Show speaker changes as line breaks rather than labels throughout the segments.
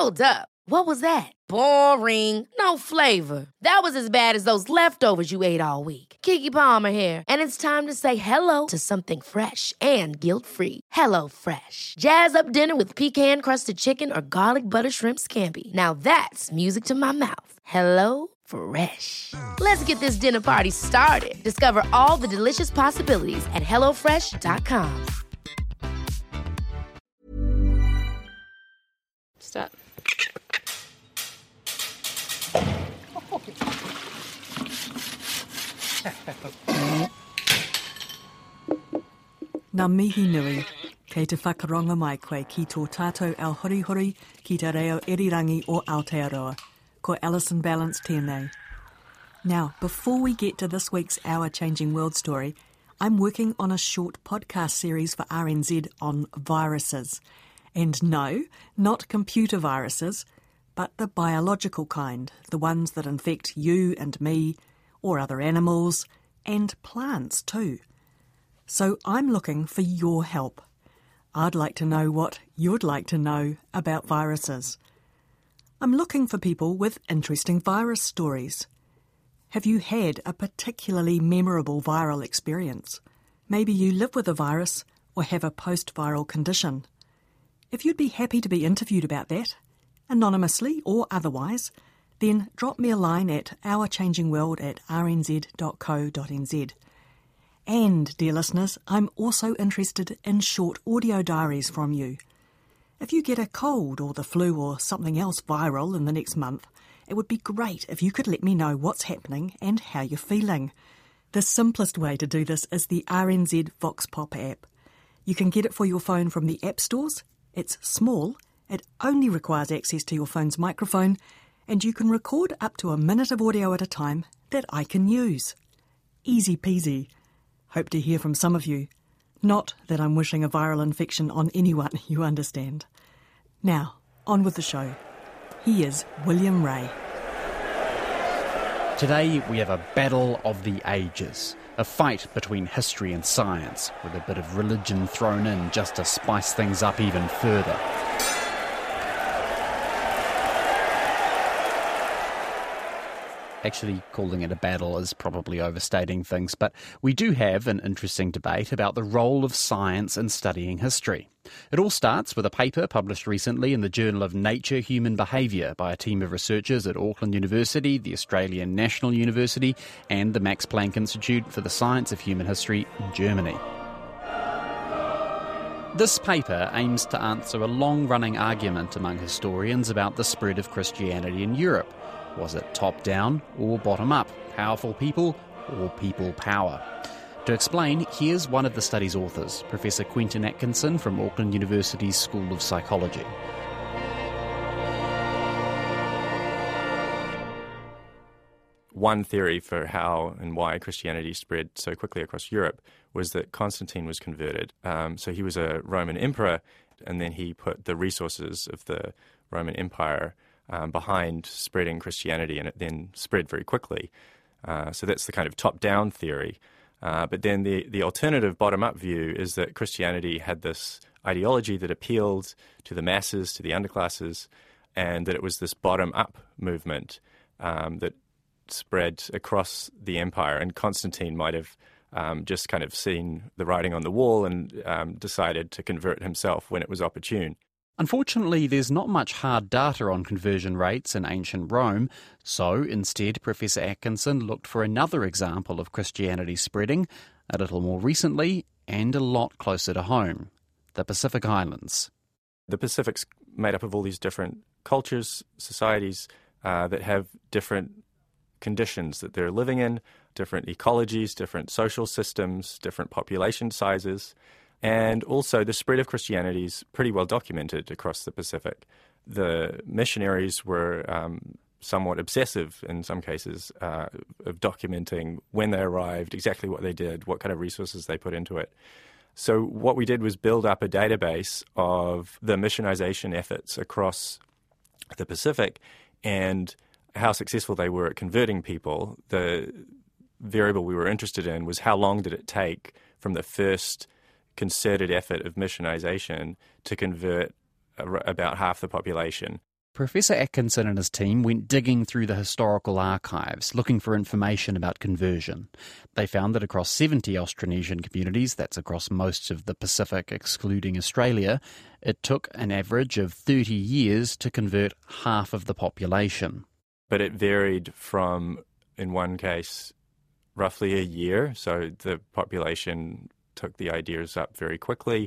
Hold up. What was that? Boring. No flavor. That was as bad as those leftovers you ate all week. Keke Palmer here, and it's time to say hello to something fresh and guilt-free. Hello Fresh. Jazz up dinner with pecan-crusted chicken or garlic butter shrimp scampi. Now that's music to my mouth. Hello Fresh. Let's get this dinner party started. Discover all the delicious possibilities at hellofresh.com.
Start.
Ngā mihi nui, kei te whakaronga mai koe ki tō tātou ao horihori ki te reo irirangi o Aotearoa, ko Alison Balance tēnei. Now, before we get to this week's Our Changing World story, I'm working on a short podcast series for RNZ on viruses. And no, not computer viruses, but the biological kind, the ones that infect you and me, or other animals, and plants too. So I'm looking for your help. I'd like to know what you'd like to know about viruses. I'm looking for people with interesting virus stories. Have you had a particularly memorable viral experience? Maybe you live with a virus or have a post-viral condition. If you'd be happy to be interviewed about that, anonymously or otherwise, then drop me a line at ourchangingworld@rnz.co.nz. And, dear listeners, I'm also interested in short audio diaries from you. If you get a cold or the flu or something else viral in the next month, it would be great if you could let me know what's happening and how you're feeling. The simplest way to do this is the RNZ Vox Pop app. You can get it for your phone from the app stores. It's small, it only requires access to your phone's microphone, and you can record up to a minute of audio at a time that I can use. Easy peasy. Hope to hear from some of you. Not that I'm wishing a viral infection on anyone, you understand. Now, on with the show. Here's William Ray.
Today we have a battle of the ages, a fight between history and science, with a bit of religion thrown in just to spice things up even further. Actually, calling it a battle is probably overstating things, but we do have an interesting debate about the role of science in studying history. It all starts with a paper published recently in the Journal of Nature Human Behaviour by a team of researchers at Auckland University, the Australian National University, and the Max Planck Institute for the Science of Human History in Germany. This paper aims to answer a long-running argument among historians about the spread of Christianity in Europe. Was it top-down or bottom-up? Powerful people or people power? To explain, here's one of the study's authors, Professor Quentin Atkinson from Auckland University's School of Psychology.
One theory for how and why Christianity spread so quickly across Europe was that Constantine was converted. So he was a Roman emperor, and then he put the resources of the Roman Empire behind spreading Christianity, and it then spread very quickly. So that's the kind of top-down theory. But then the alternative bottom-up view is that Christianity had this ideology that appealed to the masses, to the underclasses, and that it was this bottom-up movement that spread across the empire. And Constantine might have just kind of seen the writing on the wall and decided to convert himself when it was opportune.
Unfortunately, there's not much hard data on conversion rates in ancient Rome, so instead Professor Atkinson looked for another example of Christianity spreading, a little more recently and a lot closer to home, the Pacific Islands.
The Pacific's made up of all these different cultures, societies that have different conditions that they're living in, different ecologies, different social systems, different population sizes. And also the spread of Christianity is pretty well documented across the Pacific. The missionaries were somewhat obsessive in some cases of documenting when they arrived, exactly what they did, what kind of resources they put into it. So what we did was build up a database of the missionization efforts across the Pacific and how successful they were at converting people. The variable we were interested in was how long did it take from the first concerted effort of missionization to convert about half the population.
Professor Atkinson and his team went digging through the historical archives, looking for information about conversion. They found that across 70 Austronesian communities, that's across most of the Pacific excluding Australia, it took an average of 30 years to convert half of the population.
But it varied from, in one case, roughly a year, so the population took the ideas up very quickly,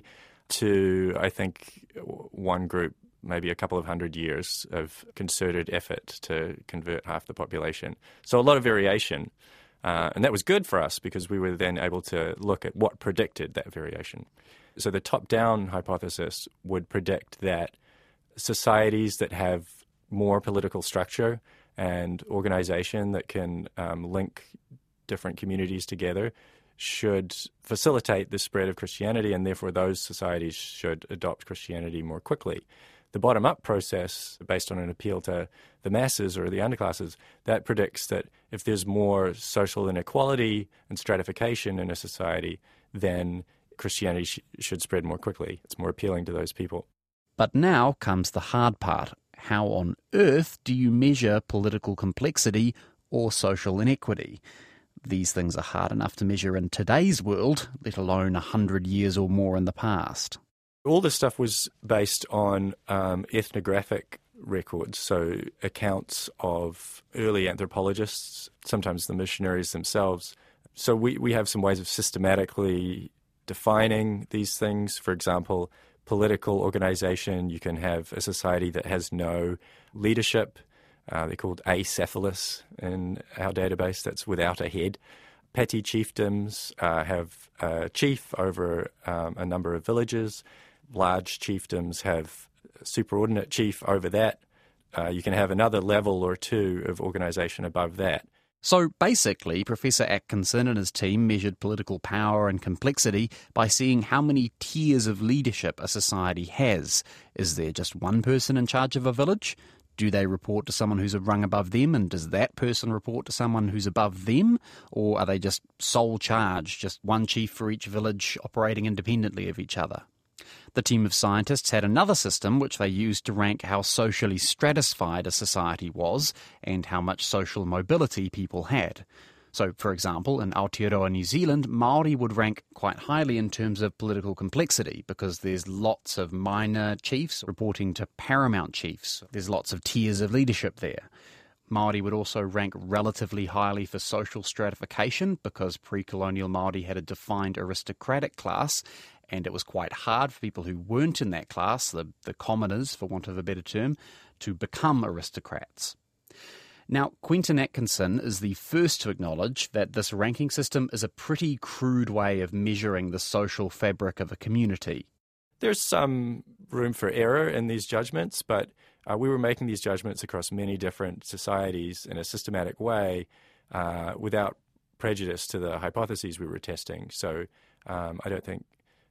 to, I think, one group, maybe a couple of 100 years of concerted effort to convert half the population. So a lot of variation. And that was good for us because we were then able to look at what predicted that variation. So the top-down hypothesis would predict that societies that have more political structure and organization that can link different communities together should facilitate the spread of Christianity, and therefore those societies should adopt Christianity more quickly. The bottom-up process, based on an appeal to the masses or the underclasses, that predicts that if there's more social inequality and stratification in a society, then Christianity should spread more quickly. It's more appealing to those people.
But now comes the hard part. How on earth do you measure political complexity or social inequity? These things are hard enough to measure in today's world, let alone 100 years or more in the past.
All this stuff was based on ethnographic records, so accounts of early anthropologists, sometimes the missionaries themselves. So we have some ways of systematically defining these things. For example, political organization, you can have a society that has no leadership. They're called acephalous in our database, that's without a head. Petty chiefdoms have a chief over a number of villages. Large chiefdoms have a superordinate chief over that. You can have another level or two of organisation above that.
So basically, Professor Atkinson and his team measured political power and complexity by seeing how many tiers of leadership a society has. Is there just one person in charge of a village? Do they report to someone who's a rung above them, and does that person report to someone who's above them? Or are they just sole charge, just one chief for each village operating independently of each other? The team of scientists had another system which they used to rank how socially stratified a society was and how much social mobility people had. So, for example, in Aotearoa, New Zealand, Māori would rank quite highly in terms of political complexity because there's lots of minor chiefs reporting to paramount chiefs. There's lots of tiers of leadership there. Māori would also rank relatively highly for social stratification because pre-colonial Māori had a defined aristocratic class, and it was quite hard for people who weren't in that class, the commoners, for want of a better term, to become aristocrats. Now, Quentin Atkinson is the first to acknowledge that this ranking system is a pretty crude way of measuring the social fabric of a community.
There's some room for error in these judgments, but we were making these judgments across many different societies in a systematic way without prejudice to the hypotheses we were testing. So I don't think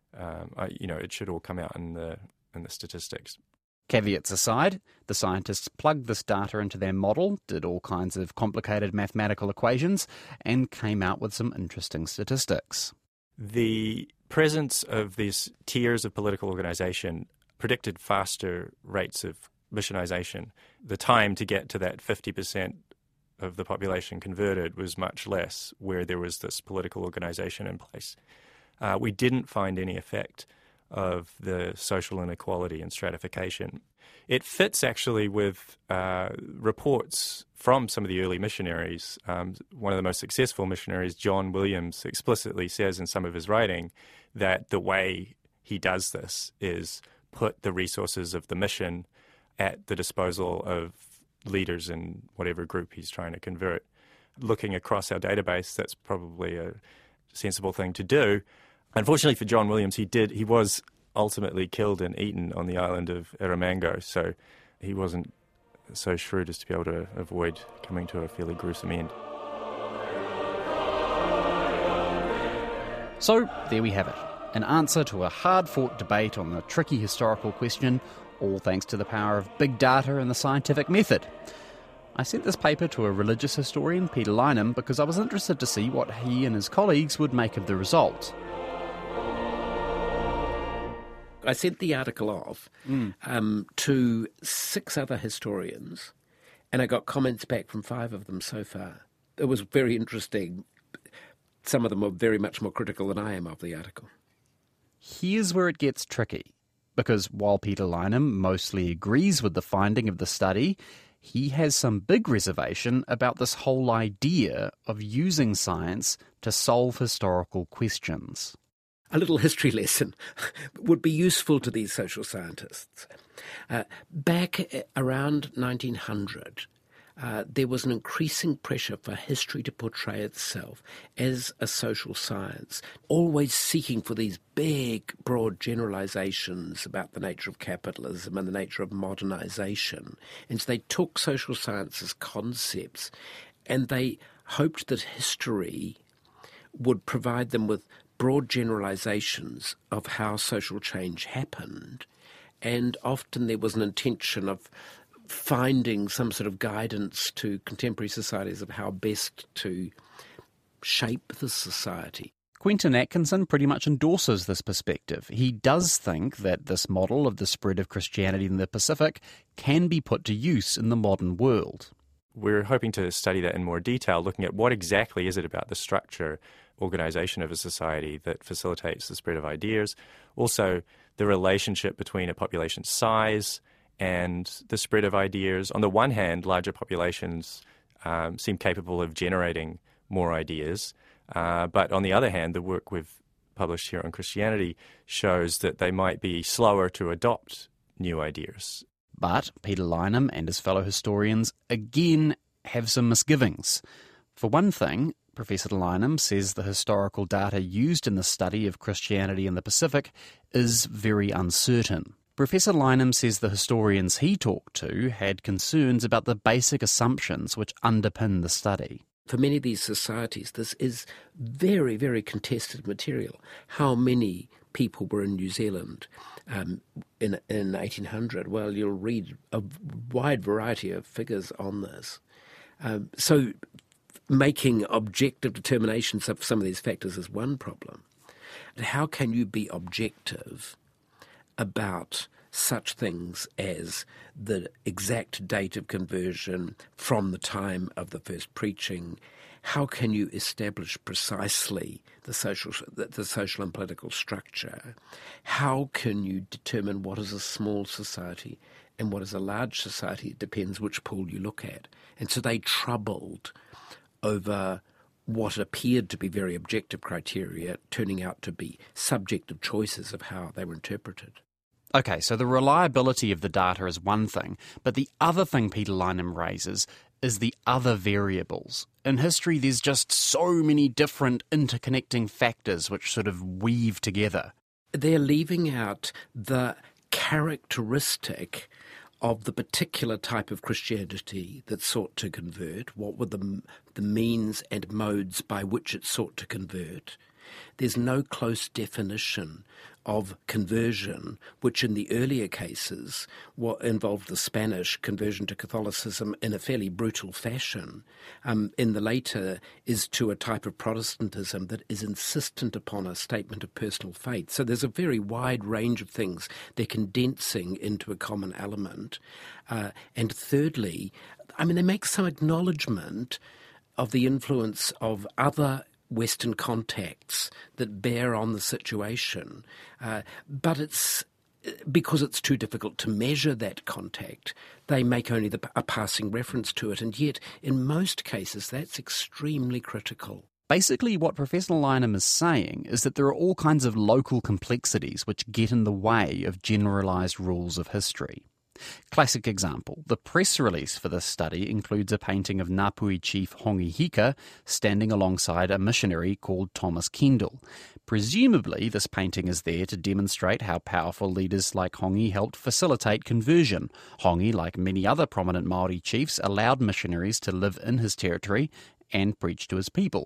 it should all come out in the statistics.
Caveats aside, the scientists plugged this data into their model, did all kinds of complicated mathematical equations, and came out with some interesting statistics.
The presence of these tiers of political organisation predicted faster rates of missionisation. The time to get to that 50% of the population converted was much less where there was this political organisation in place. We didn't find any effect of the social inequality and stratification. It fits actually with reports from some of the early missionaries. One of the most successful missionaries, John Williams, explicitly says in some of his writing that the way he does this is put the resources of the mission at the disposal of leaders in whatever group he's trying to convert. Looking across our database, that's probably a sensible thing to do. Unfortunately for John Williams, he was ultimately killed and eaten on the island of Erromango, so he wasn't so shrewd as to be able to avoid coming to a fairly gruesome end.
So there we have it, an answer to a hard-fought debate on the tricky historical question, all thanks to the power of big data and the scientific method. I sent this paper to a religious historian, Peter Lynham, because I was interested to see what he and his colleagues would make of the result.
I sent the article off to 6 other historians, and I got comments back from 5 of them so far. It was very interesting. Some of them are very much more critical than I am of the article.
Here's where it gets tricky, because while Peter Lynam mostly agrees with the finding of the study, he has some big reservation about this whole idea of using science to solve historical questions.
A little history lesson would be useful to these social scientists. Back around 1900, there was an increasing pressure for history to portray itself as a social science, always seeking for these big, broad generalizations about the nature of capitalism and the nature of modernization. And so they took social science as concepts, and they hoped that history would provide them with broad generalizations of how social change happened. And often there was an intention of finding some sort of guidance to contemporary societies of how best to shape the society.
Quentin Atkinson pretty much endorses this perspective. He does think that this model of the spread of Christianity in the Pacific can be put to use in the modern world.
We're hoping to study that in more detail, looking at what exactly is it about the structure, organisation of a society that facilitates the spread of ideas. Also, the relationship between a population's size and the spread of ideas. On the one hand, larger populations seem capable of generating more ideas, but on the other hand, the work we've published here on Christianity shows that they might be slower to adopt new ideas.
But Peter Lynam and his fellow historians again have some misgivings. For one thing, Professor Lynam says the historical data used in the study of Christianity in the Pacific is very uncertain. Professor Lynam says the historians he talked to had concerns about the basic assumptions which underpin the study.
For many of these societies, this is very, very contested material. How many people were in New Zealand in 1800? Well, you'll read a wide variety of figures on this. So making objective determinations of some of these factors is one problem. How can you be objective about such things as the exact date of conversion from the time of the first preaching? How can you establish precisely the social and political structure? How can you determine what is a small society and what is a large society? It depends which pool you look at. And so they troubled over what appeared to be very objective criteria turning out to be subjective choices of how they were interpreted.
Okay, so the reliability of the data is one thing, but the other thing Peter Lynam raises is the other variables. In history, there's just so many different interconnecting factors which sort of weave together.
They're leaving out the characteristic of the particular type of Christianity that sought to convert. What were the means and modes by which it sought to convert? There's no close definition of conversion, which in the earlier cases involved the Spanish conversion to Catholicism in a fairly brutal fashion. In the later is to a type of Protestantism that is insistent upon a statement of personal faith. So there's a very wide range of things they're condensing into a common element. And thirdly, they make some acknowledgement of the influence of other Western contacts that bear on the situation, but it's because it's too difficult to measure that contact, they make only a passing reference to it, and yet in most cases that's extremely critical.
Basically, what Professor Lynam is saying is that there are all kinds of local complexities which get in the way of generalised rules of history. Classic example, the press release for this study includes a painting of Ngāpuhi chief Hongi Hika standing alongside a missionary called Thomas Kendall. Presumably, this painting is there to demonstrate how powerful leaders like Hongi helped facilitate conversion. Hongi, like many other prominent Māori chiefs, allowed missionaries to live in his territory and preach to his people.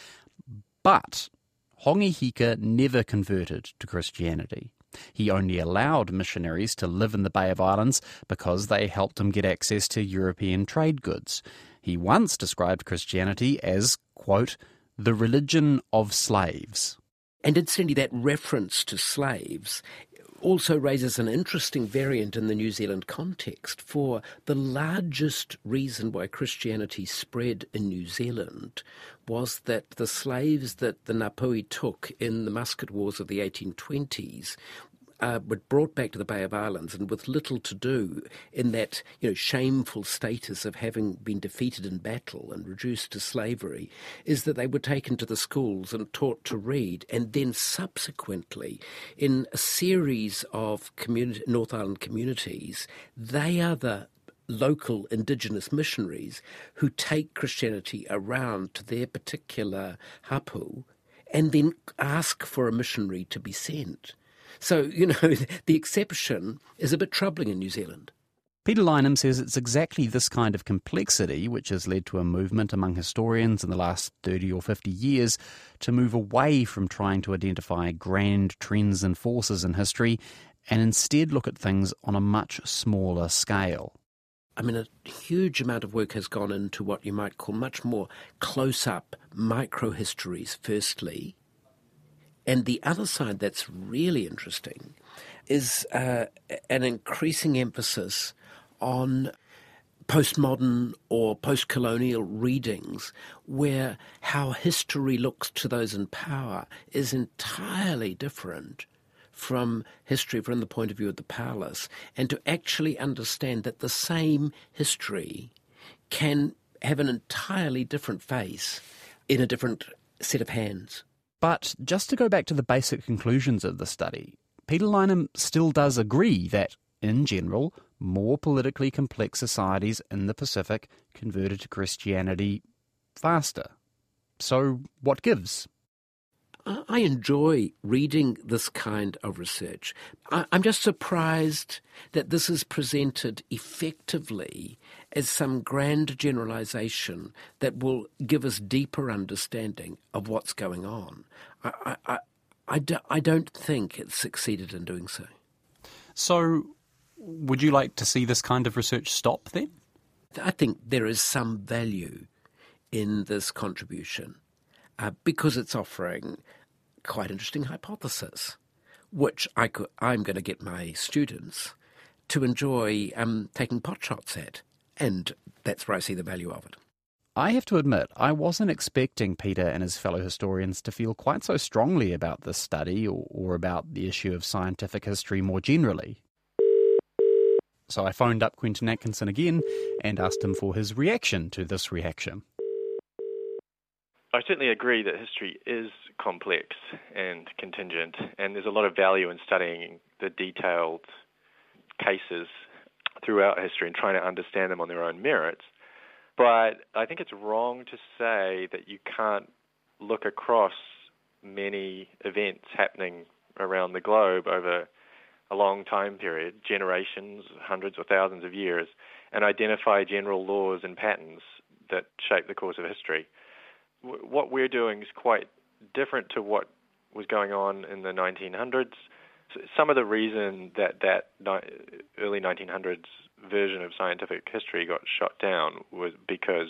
But Hongi Hika never converted to Christianity. He only allowed missionaries to live in the Bay of Islands because they helped him get access to European trade goods. He once described Christianity as, quote, the religion of slaves.
And incidentally, that reference to slaves also raises an interesting variant in the New Zealand context, for the largest reason why Christianity spread in New Zealand was that the slaves that the Ngāpuhi took in the musket wars of the 1820s were brought back to the Bay of Islands, and with little to do in that shameful status of having been defeated in battle and reduced to slavery, is that they were taken to the schools and taught to read, and then subsequently in a series of North Island communities, they are the local indigenous missionaries who take Christianity around to their particular hapu and then ask for a missionary to be sent. So, the exception is a bit troubling in New Zealand.
Peter Lynham says it's exactly this kind of complexity which has led to a movement among historians in the last 30 or 50 years to move away from trying to identify grand trends and forces in history and instead look at things on a much smaller scale.
I mean, a huge amount of work has gone into what you might call much more close-up micro-histories, firstly. And the other side that's really interesting is an increasing emphasis on postmodern or post-colonial readings where how history looks to those in power is entirely different from history from the point of view of the powerless, and to actually understand that the same history can have an entirely different face in a different set of hands.
But just to go back to the basic conclusions of the study, Peter Lynham still does agree that, in general, more politically complex societies in the Pacific converted to Christianity faster. So what gives?
I enjoy reading this kind of research. I'm just surprised that this is presented effectively as some grand generalisation that will give us deeper understanding of what's going on. I don't think it's succeeded in doing so.
So would you like to see this kind of research stop then?
I think there is some value in this contribution because it's offering quite interesting hypothesis, which I'm going to get my students to enjoy taking potshots at, and that's where I see the value of it.
I have to admit, I wasn't expecting Peter and his fellow historians to feel quite so strongly about this study or about the issue of scientific history more generally. So I phoned up Quentin Atkinson again and asked him for his reaction to this reaction.
I certainly agree that history is complex and contingent, and there's a lot of value in studying the detailed cases throughout history and trying to understand them on their own merits. But I think it's wrong to say that you can't look across many events happening around the globe over a long time period, generations, hundreds or thousands of years, and identify general laws and patterns that shape the course of history. What we're doing is quite different to what was going on in the 1900s. Some of the reason that early 1900s version of scientific history got shot down was because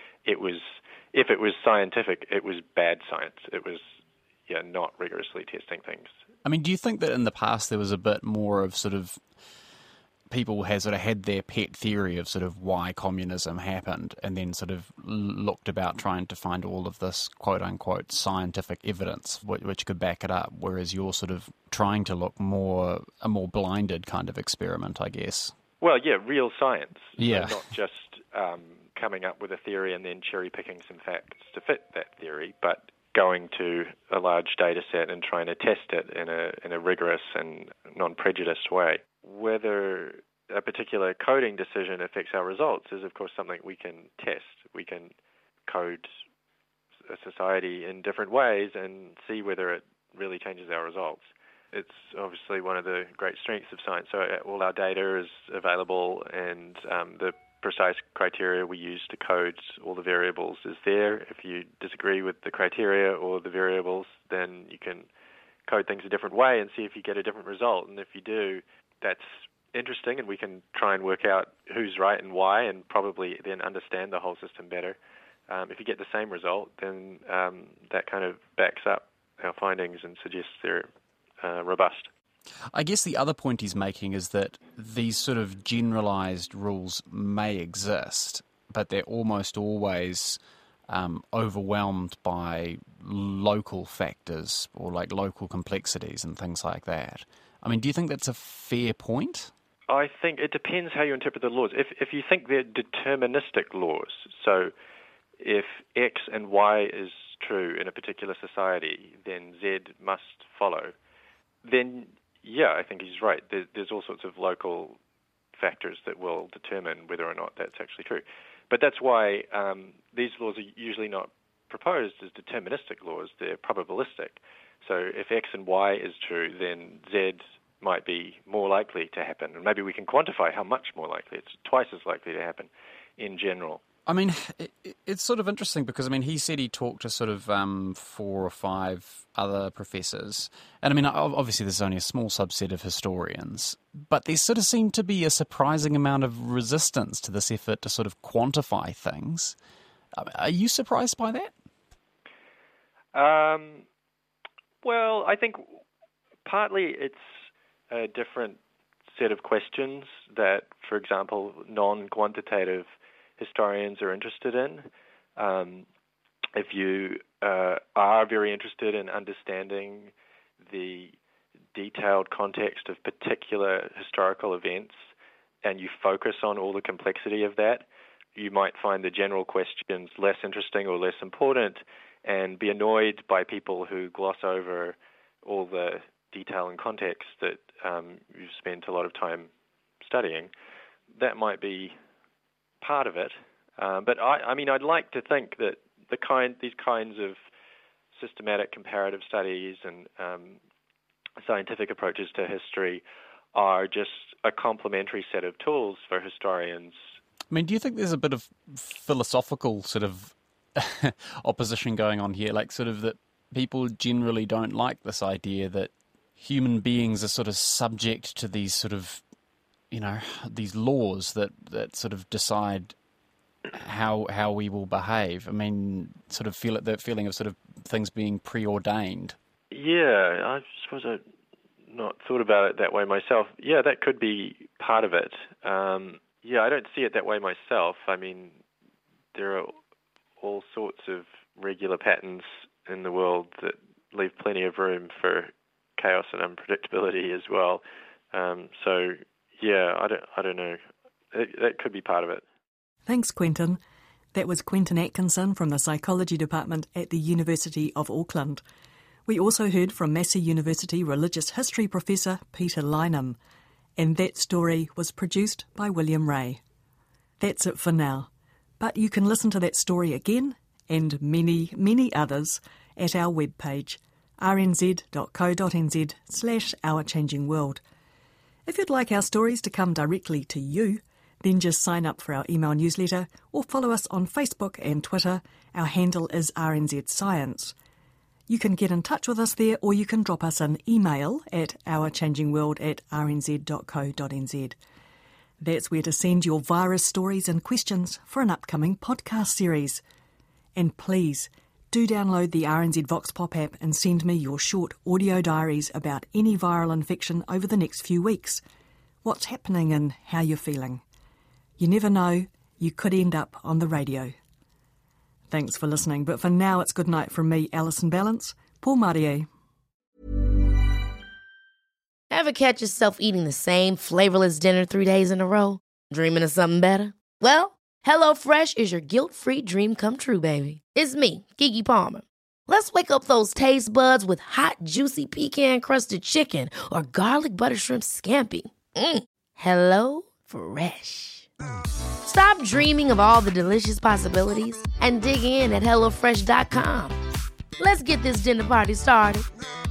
if it was scientific, it was bad science. It was not rigorously testing things.
I mean, do you think that in the past there was a bit more of sort of people had their pet theory of sort of why communism happened and then sort of looked about trying to find all of this quote-unquote scientific evidence which could back it up, whereas you're sort of trying to look a more blinded kind of experiment, I guess?
Well, yeah, real science.
Yeah.
So not just coming up with a theory and then cherry-picking some facts to fit that theory, but going to a large data set and trying to test it in a rigorous and non-prejudiced way. Whether a particular coding decision affects our results is, of course, something we can test. We can code a society in different ways and see whether it really changes our results. It's obviously one of the great strengths of science. So all our data is available, and the precise criteria we use to code all the variables is there. If you disagree with the criteria or the variables, then you can code things a different way and see if you get a different result. And if you do, that's interesting, and we can try and work out who's right and why, and probably then understand the whole system better. If you get the same result, then that kind of backs up our findings and suggests they're robust.
I guess the other point he's making is that these sort of generalised rules may exist, but they're almost always overwhelmed by local factors or like local complexities and things like that. I mean, do you think that's a fair point?
I think it depends how you interpret the laws. If you think they're deterministic laws, so if X and Y is true in a particular society, then Z must follow, then yeah, I think he's right. There's all sorts of local factors that will determine whether or not that's actually true. But that's why these laws are usually not proposed as deterministic laws. They're probabilistic. So if X and Y is true, then Z might be more likely to happen. And maybe we can quantify how much more likely. It's twice as likely to happen in general.
I mean, it's sort of interesting because, I mean, he said he talked to sort of 4 or 5 other professors. And, I mean, obviously there's only a small subset of historians, but there sort of seemed to be a surprising amount of resistance to this effort to sort of quantify things. Are you surprised by that?
Well, I think partly it's a different set of questions that, for example, non-quantitative historians are interested in. If you are very interested in understanding the detailed context of particular historical events and you focus on all the complexity of that, you might find the general questions less interesting or less important and be annoyed by people who gloss over all the detail and context that you've spent a lot of time studying. That might be part of it. But I mean, I'd like to think that these kinds of systematic comparative studies and scientific approaches to history are just a complementary set of tools for historians.
I mean, do you think there's a bit of philosophical sort of opposition going on here? Like sort of that people generally don't like this idea that human beings are sort of subject to these sort of, you know, these laws that sort of decide how we will behave. I mean, sort of feel that feeling of sort of things being preordained.
Yeah, I suppose I've not thought about it that way myself. Yeah, that could be part of it. Yeah, I don't see it that way myself. I mean, there are all sorts of regular patterns in the world that leave plenty of room for chaos and unpredictability as well. So, yeah, I don't know. That could be part of it.
Thanks, Quentin. That was Quentin Atkinson from the Psychology Department at the University of Auckland. We also heard from Massey University Religious History Professor Peter Lynham, and that story was produced by William Ray. That's it for now, but you can listen to that story again and many, many others at our webpage, rnz.co.nz/Our Changing World. If you'd like our stories to come directly to you, then just sign up for our email newsletter or follow us on Facebook and Twitter. Our handle is RNZ Science. You can get in touch with us there, or you can drop us an email at ourchangingworld@rnz.co.nz. That's where to send your virus stories and questions for an upcoming podcast series. And please, do download the RNZ Vox Pop app and send me your short audio diaries about any viral infection over the next few weeks. What's happening and how you're feeling. You never know, you could end up on the radio. Thanks for listening, but for now it's good night from me, Alison Ballance. Paul Marie.
Ever catch yourself eating the same flavourless dinner 3 days in a row? Dreaming of something better? Well, HelloFresh is your guilt-free dream come true, baby. It's me, Keke Palmer. Let's wake up those taste buds with hot, juicy pecan-crusted chicken or garlic butter shrimp scampi. HelloFresh. Stop dreaming of all the delicious possibilities and dig in at HelloFresh.com. Let's get this dinner party started.